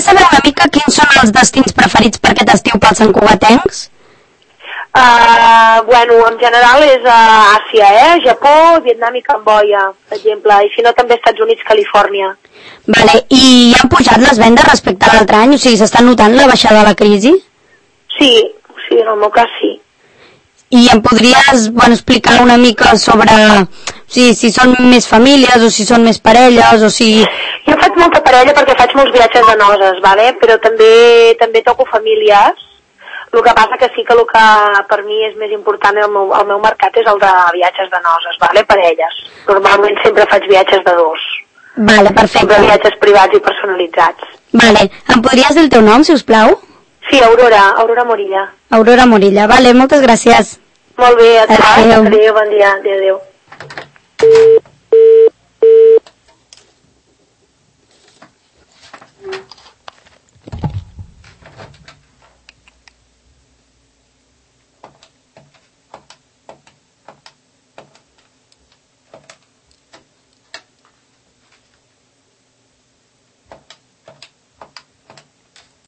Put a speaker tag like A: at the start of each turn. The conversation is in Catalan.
A: saber una mica quins són els destins preferits per aquest estiu pels santcugatencs?
B: Bueno, en general és Àsia, Japó, Vietnam i Camboia, per exemple, i si no també Estats Units, Califòrnia.
A: Vale, i han pujat les vendes respecte a l'altre any? O sigui, s'està notant la baixada de la crisi?
B: Sí, en el meu cas sí.
A: I em podries explicar una mica sobre si són més famílies o si són més parelles o si...
B: Jo faig molta parella perquè faig molts viatges de noces, vale? Però també toco famílies. El que passa que sí que el que per mi és més important al meu mercat és el de viatges de noces, vale? Parelles. Normalment sempre faig viatges de dos.
A: Vale, perfecte.
B: Sempre viatges privats i personalitzats.
A: Vale, em podries dir el teu nom, si us plau?
B: Sí, Aurora Morilla.
A: Aurora Morilla, vale, moltes gràcies.
B: Molt bé,
A: adéu.
B: Adéu, bon dia, adéu.